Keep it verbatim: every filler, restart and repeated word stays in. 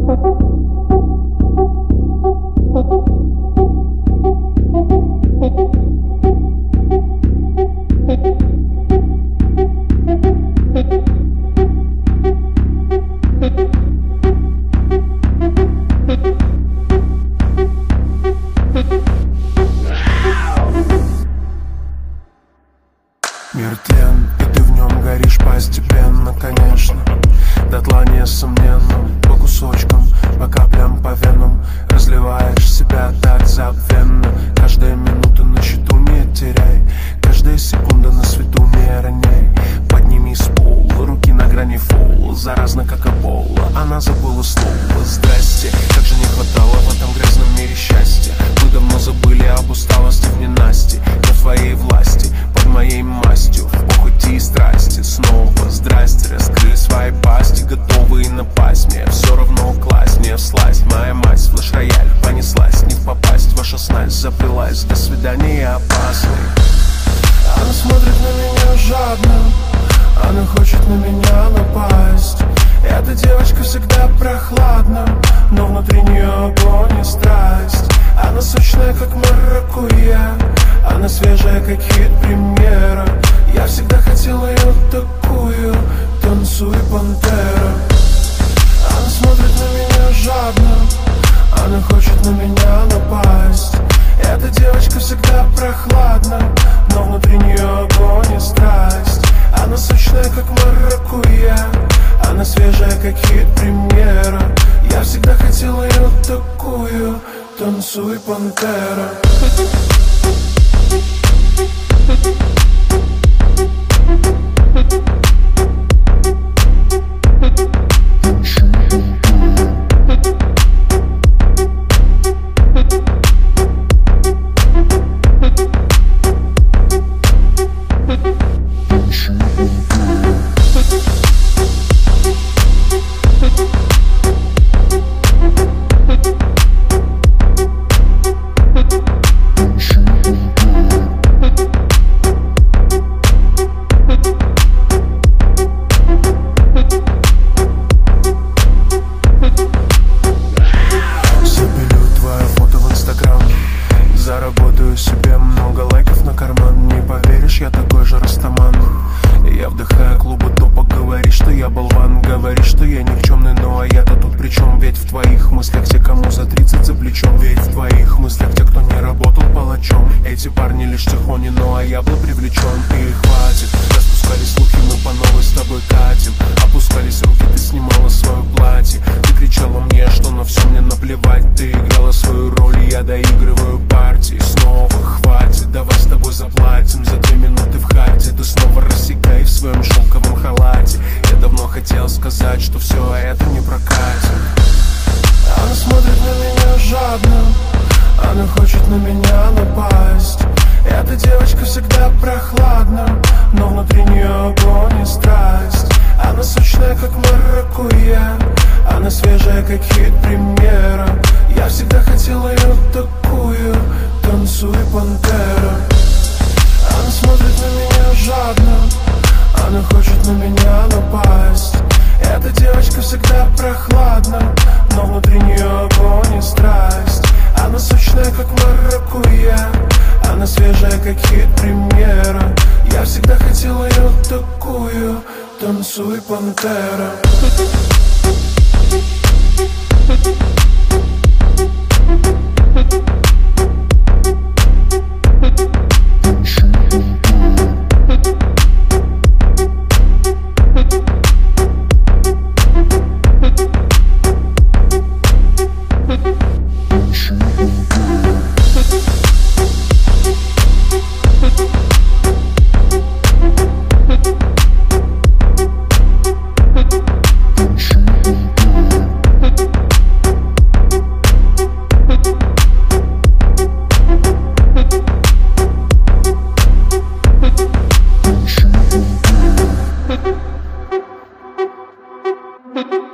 Мир тлен, и ты в нем горишь постепенно, конечно. Дотла несомненно, по кусочкам, по каплям, по венам разливаешь себя так забвенно. Каждая минута на счету не теряй, каждая секунда на свету не роняй. Подними с пола, руки на грани фола, заразно как эбола. Она забыла слово «здрасте», как же не хватало в этом грязном мире счастья. Мы давно забыли об усталости в ненасти, на твоей власти, под моей мастью, в похоти и страсти. Снова здрасте, раскрыли свои пасти, готовые напасть. Мне все равно класть, не всласть. Моя мать, флеш-рояль, понеслась, не в попасть. Ваша снасть заплелась, до свидания опасный. Она смотрит на меня жадно, она хочет на меня напасть. Эта девочка всегда прохладна, но внутри нее огонь и страсть. Она сочная, как маракуйя, она свежая, как хит премьера. Я всегда хотел ее такую, танцуй, пантера. Она смотрит на меня жадно, она хочет на меня напасть. Эта девочка всегда прохладна, но внутри нее огонь и страсть. Она сочная, как маракуйя, она свежая, как хит премьера. Я всегда хотел ее такую, танцуй, пантера. Заработаю себе много лайков на карман. Не поверишь, я такой же растаман. Я вдыхаю клубы топа, говоришь, что я болван. Говоришь, что я никчемный, ну а я-то тут при чем? Ведь в твоих мыслях те, кому за тридцать за плечом. Ведь в твоих мыслях те, кто не работал палачом. Эти парни лишь тихони, ну а я был привлечен. И хватит, распускались слухи, мы по новой с тобой катим. Опускались руки, ты снимала свое платье. Ты кричала мне, что на все мне наплевать. Ты играла свою роль, и я доигрываю партии. Снова хватит, давай с тобой заплатим за две минуты в хате. Ты снова рассекай в своем шелковом халате. Я давно хотел сказать, что все это не прокатит. Она смотрит на меня жадно, она хочет на меня напасть. Эта девочка всегда прохладна, но внутри нее огонь и страсть. Она сочная, как маракуйя, она свежая, как хит премьера. Я всегда хотел ее такую, танцуй, пантера. Она смотрит на меня жадно, она хочет на меня напасть. Эта девочка всегда прохладна, но внутри нее огонь и страсть. Она сочная, как маракуйя, она свежая, как хит премьера. Я всегда хотел ее такую, танцуй, пантера. Thank you.